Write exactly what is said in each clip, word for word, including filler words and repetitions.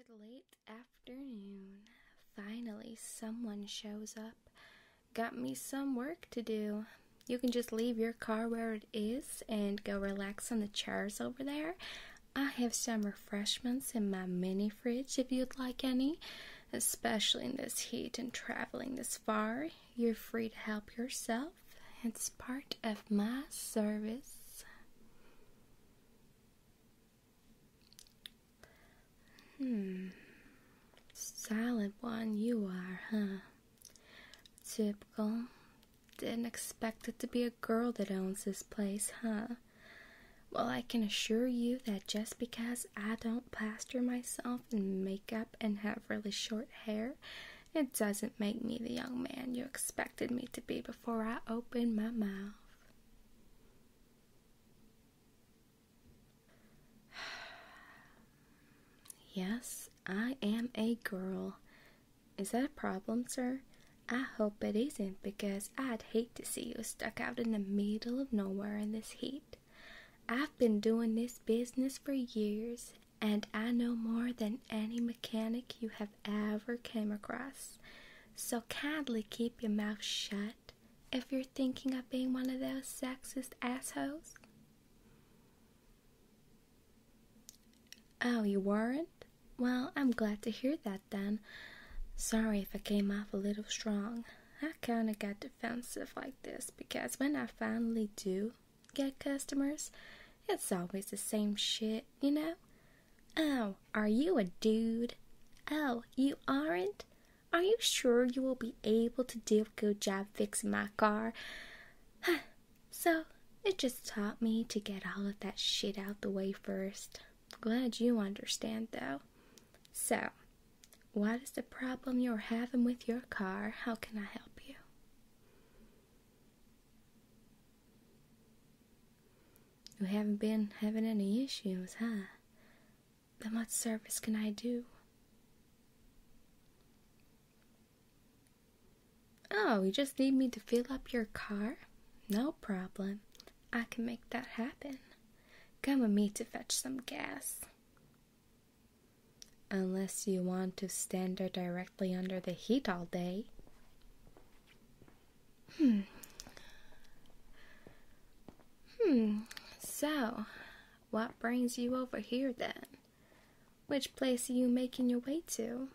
Good late afternoon. Finally, someone shows up. Got me some work to do. You can just leave your car where it is and go relax on the chairs over there. I have some refreshments in my mini fridge if you'd like any. Especially in this heat and traveling this far, you're free to help yourself. It's part of my service. Hmm. Silent one you are, huh? Typical. Didn't expect it to be a girl that owns this place, huh? Well, I can assure you that just because I don't plaster myself in makeup and have really short hair, it doesn't make me the young man you expected me to be before I opened my mouth. Yes, I am a girl. Is that a problem, sir? I hope it isn't, because I'd hate to see you stuck out in the middle of nowhere in this heat. I've been doing this business for years, and I know more than any mechanic you have ever came across. So kindly keep your mouth shut if you're thinking of being one of those sexist assholes. Oh, you weren't? Well, I'm glad to hear that then. Sorry if I came off a little strong. I kinda got defensive like this because when I finally do get customers, it's always the same shit, you know? Oh, are you a dude? Oh, you aren't? Are you sure you will be able to do a good job fixing my car? So, it just taught me to get all of that shit out the way first. Glad you understand, though. So, what is the problem you're having with your car? How can I help you? You haven't been having any issues, huh? Then what service can I do? Oh, you just need me to fill up your car? No problem. I can make that happen. Come with me to fetch some gas. Unless you want to stand there directly under the heat all day. Hmm. Hmm. So, what brings you over here then? Which place are you making your way to?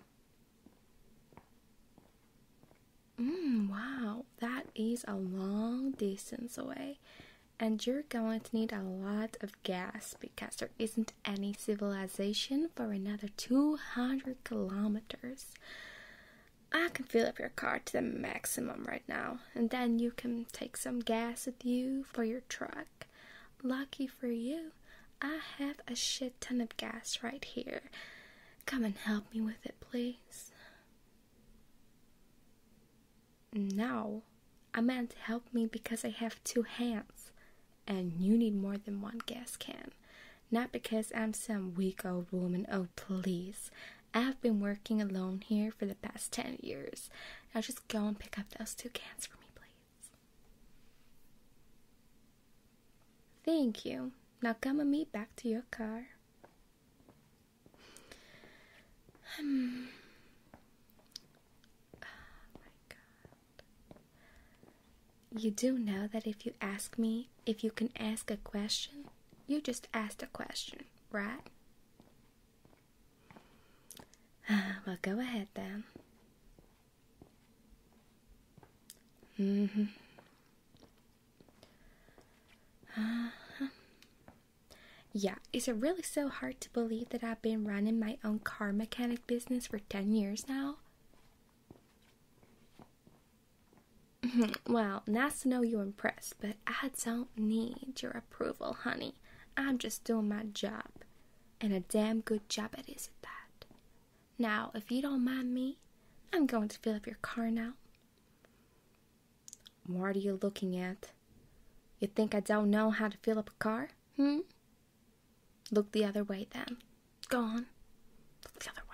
Hmm, wow, that is a long distance away. And you're going to need a lot of gas because there isn't any civilization for another two hundred kilometers. I can fill up your car to the maximum right now, and then you can take some gas with you for your truck. Lucky for you, I have a shit ton of gas right here. Come and help me with it, please. No, I meant help me because I have two hands. And you need more than one gas can. Not because I'm some weak old woman. Oh, please. I've been working alone here for the past ten years. Now just go and pick up those two cans for me, please. Thank you. Now come with me back to your car. Hmm. You do know that if you ask me if you can ask a question, you just asked a question, right? Well, go ahead then. Mm-hmm. Uh-huh. Yeah, is it really so hard to believe that I've been running my own car mechanic business for ten years now? Well, nice to know you're impressed, but I don't need your approval, honey. I'm just doing my job, and a damn good job it is at that. Now, if you don't mind me, I'm going to fill up your car now. What are you looking at? You think I don't know how to fill up a car? Hmm? Look the other way then. Go on. Look the other way.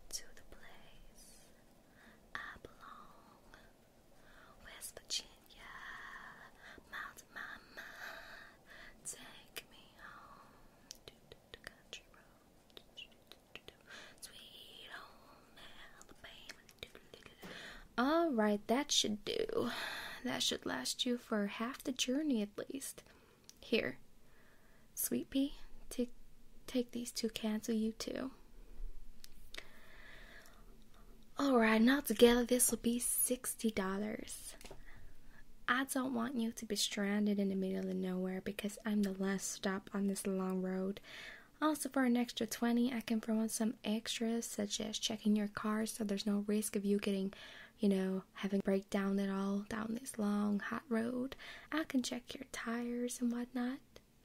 Virginia. Alright, that should do. That should last you for half the journey at least. Here, Sweet Pea, take, take these two cans with you too. Alright, now together this will be sixty dollars. I don't want you to be stranded in the middle of nowhere because I'm the last stop on this long road. Also, for an extra twenty, I can throw in some extras such as checking your car so there's no risk of you getting, you know, having a breakdown at all down this long, hot road. I can check your tires and whatnot.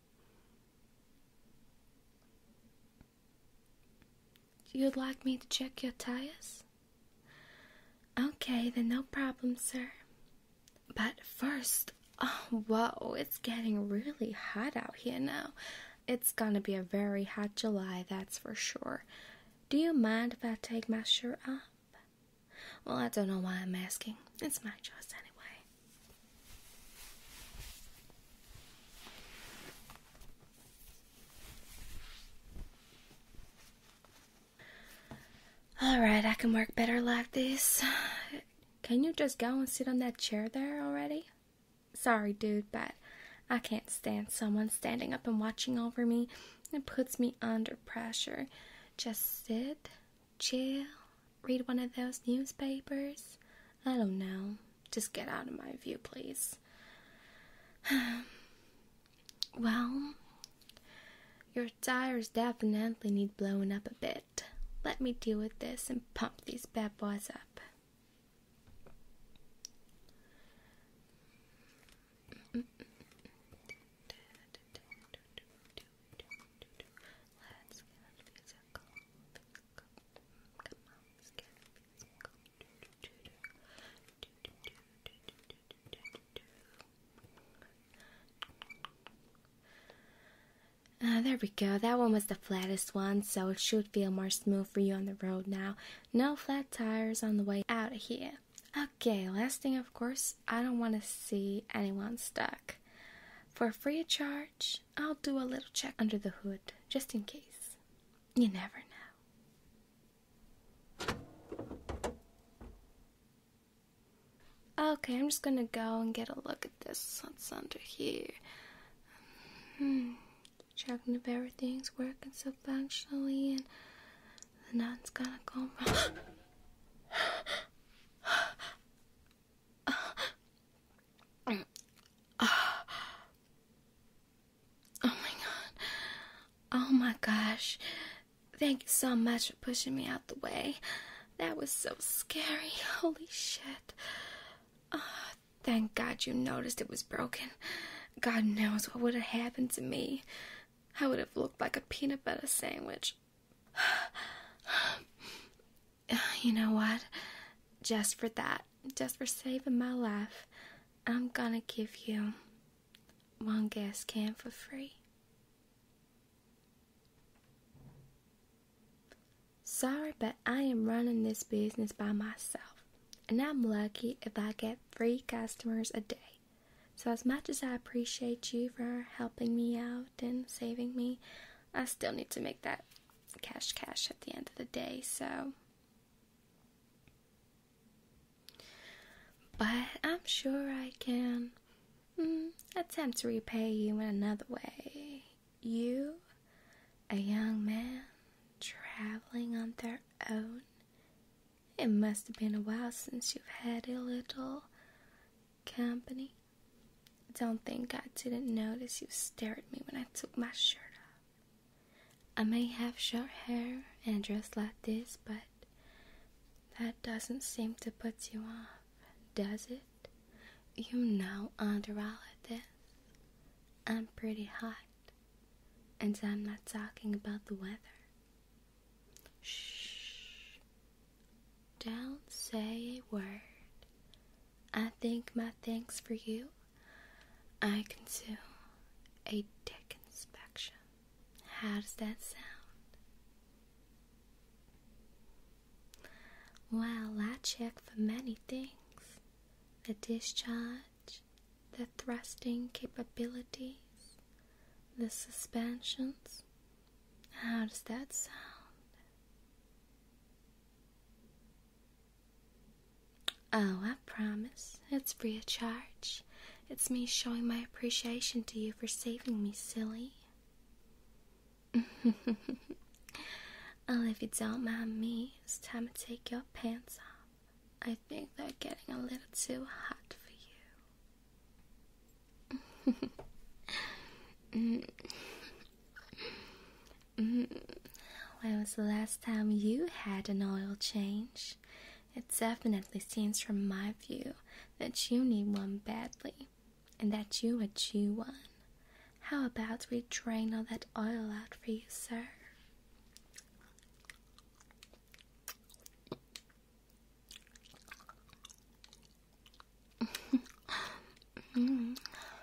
You'd like me to check your tires? Okay, then no problem, sir. But first, oh, whoa, it's getting really hot out here now. It's gonna be a very hot July, that's for sure. Do you mind if I take my shirt off? Well, I don't know why I'm asking. It's my choice anyway. Alright, I can work better like this. Can you just go and sit on that chair there already? Sorry, dude, but I can't stand someone standing up and watching over me. It puts me under pressure. Just sit, chill, read one of those newspapers. I don't know. Just get out of my view, please. Well, your tires definitely need blowing up a bit. Let me deal with this and pump these bad boys up. Uh, there we go. That one was the flattest one, so it should feel more smooth for you on the road now. No flat tires on the way out of here. Okay, last thing, of course, I don't want to see anyone stuck. For free of charge, I'll do a little check under the hood, just in case. You never know. Okay, I'm just gonna go and get a look at this. What's under here? Hmm. Checking if everything's working so functionally and nothing's gonna go wrong. Oh my god. Oh my gosh. Thank you so much for pushing me out the way. That was so scary. Holy shit. Oh, thank God you noticed it was broken. God knows what would have happened to me. I would have looked like a peanut butter sandwich. You know what? Just for that, just for saving my life, I'm gonna give you one gas can for free. Sorry, but I am running this business by myself, and I'm lucky if I get three customers a day. So as much as I appreciate you for helping me out and saving me, I still need to make that cash cash at the end of the day, so. But I'm sure I can mm, attempt to repay you in another way. You, a young man, traveling on their own. It must have been a while since you've had a little company. Don't think I didn't notice you stared at me when I took my shirt off. I may have short hair and dress like this, but that doesn't seem to put you off, does it? You know, under all of this, I'm pretty hot, and I'm not talking about the weather. Shh. Don't say a word. I think my thanks for you, I can do a dick inspection. How does that sound? Well, I check for many things. The discharge, the thrusting capabilities, the suspensions. How does that sound? Oh, I promise. It's free of charge. It's me showing my appreciation to you for saving me, silly. Well, if you don't mind me, it's time to take your pants off. I think they're getting a little too hot for you. mm. Mm. When was the last time you had an oil change? It definitely seems from my view that you need one badly, and that you are due one. How about we drain all that oil out for you, sir? mm.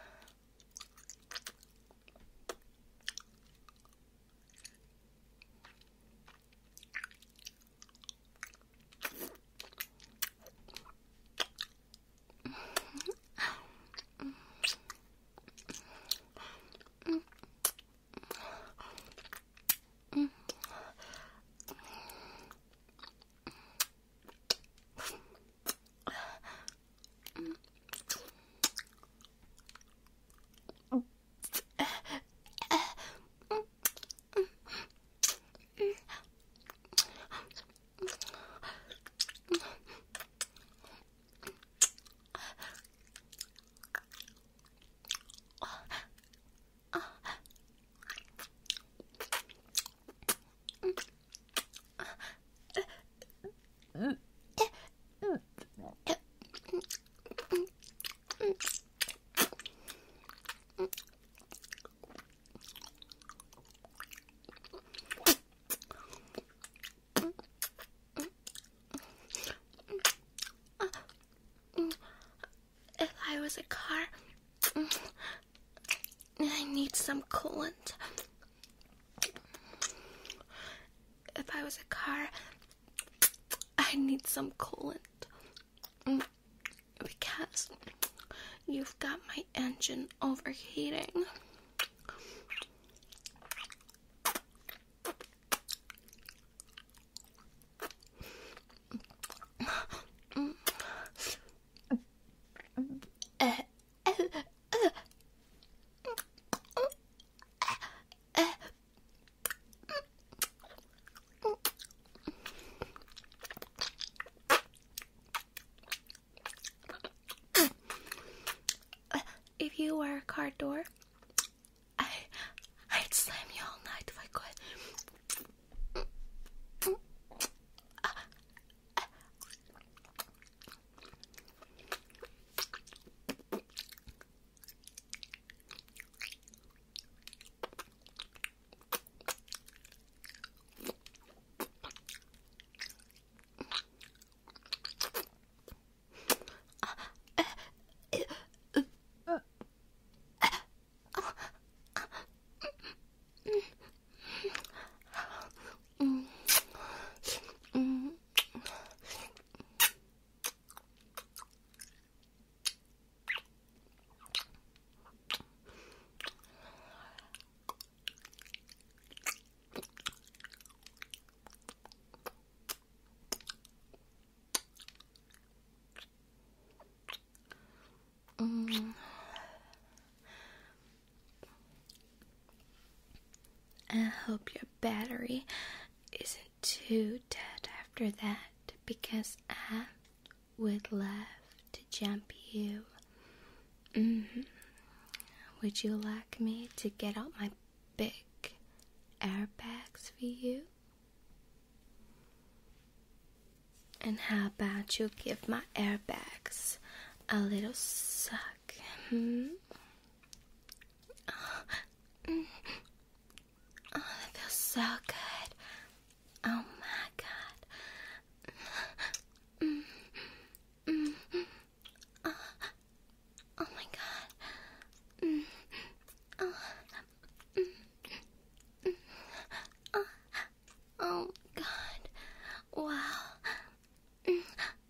If I was a car, I need some coolant. If I was a car, I need some coolant. Because you've got my engine overheating. If you were a car door, I, I'd slam you all night if I could. Mm. I hope your battery isn't too dead after that, because I would love to jump you. Mm-hmm. Would you like me to get out my big airbags for you? And how about you give my airbags a little suck, hmm? Oh, mm, oh, that feels so good. Oh my god. Mm, mm, mm, oh, oh my god. Mm, oh, mm, mm, oh, oh god. Wow. Mm,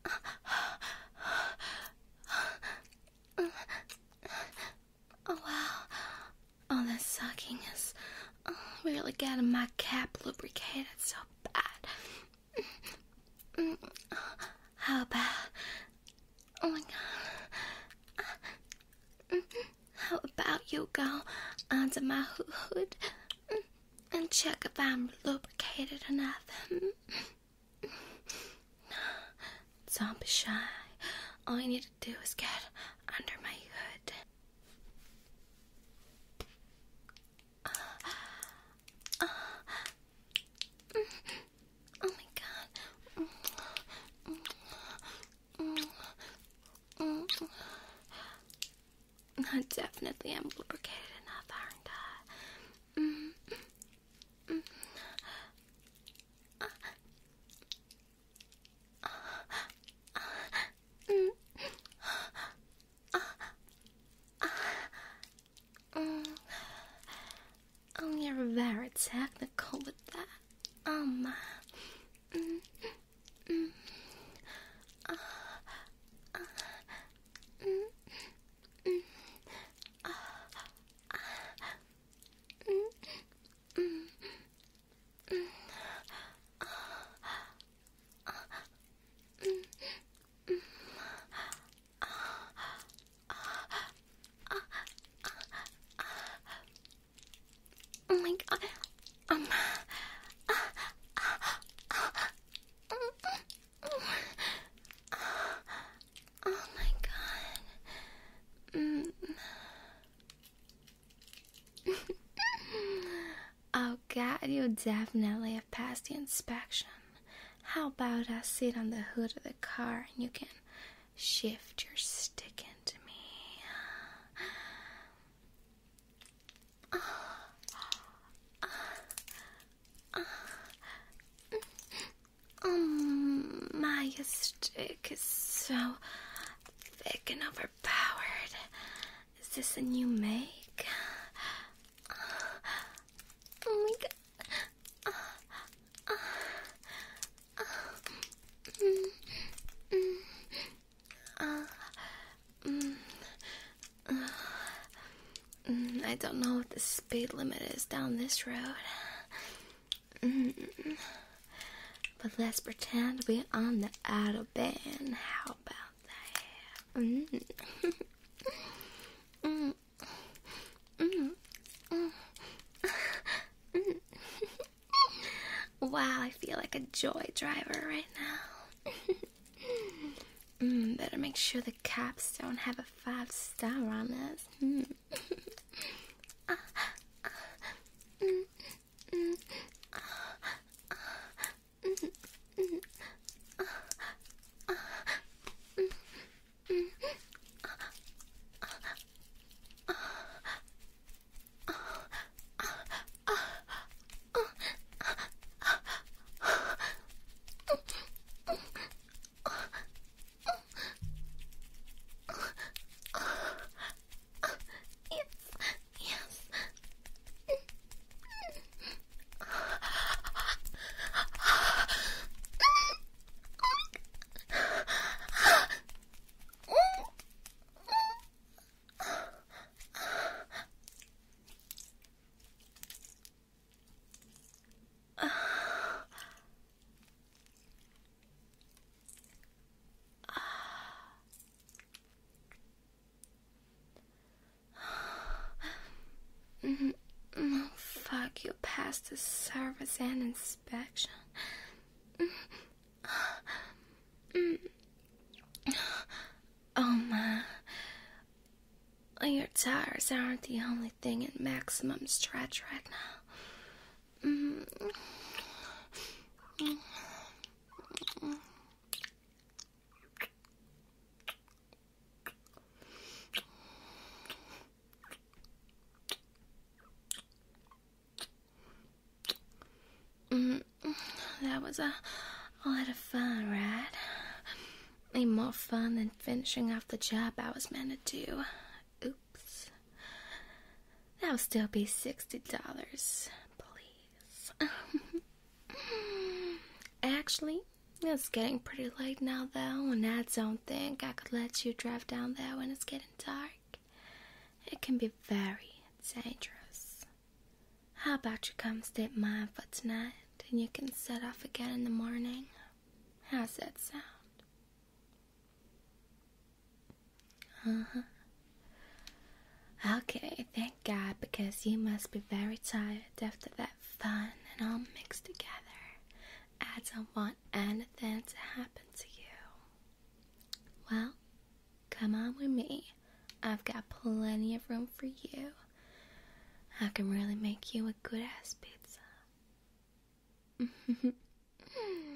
oh wow. Oh, that sucking is oh, really getting my cap lubricated so bad. How about you go under my hood and check if I'm lubricated enough. Don't be shy. All you need to do is get under my hood. Uh, uh, oh my god. I definitely am lubricated enough, aren't I? Mm, mm, uh, uh, uh, mm, uh, uh, mm. Oh, you're very technical with that. Oh my. Mm, mm, uh, uh, mm, mm. Oh my god. Um. Oh my god. Mm. Oh god, you definitely have passed the inspection. How about I sit on the hood of the car and you can shift your stick into me? Um, my stick is so thick and overpowered. Is this a new make? Oh my god. I don't know what the speed limit is down this road. Mm. But let's pretend we're on the Autobahn. How about that? Mm. Mm. Mm. Mm. Mm. Wow, I feel like a joy driver right now. mm, better make sure the cops don't have a five star on us. Mm. Mm, oh, fuck, you passed the service and inspection. Mm, mm. Oh my. Your tires aren't the only thing in maximum stretch right now. Mm. Mm. Mm. That was a, a lot of fun, right? Way more fun than finishing off the job I was meant to do. Oops. That'll still be sixty dollars, please. Actually, it's getting pretty late now, though, and I don't think I could let you drive down there when it's getting dark. It can be very dangerous. How about you come stay at mine for tonight, and you can set off again in the morning? How's that sound? Uh-huh. Okay, thank God, because you must be very tired after that fun and all mixed together. I don't want anything to happen to you. Well, come on with me. I've got plenty of room for you. I can really make you a good ass pizza.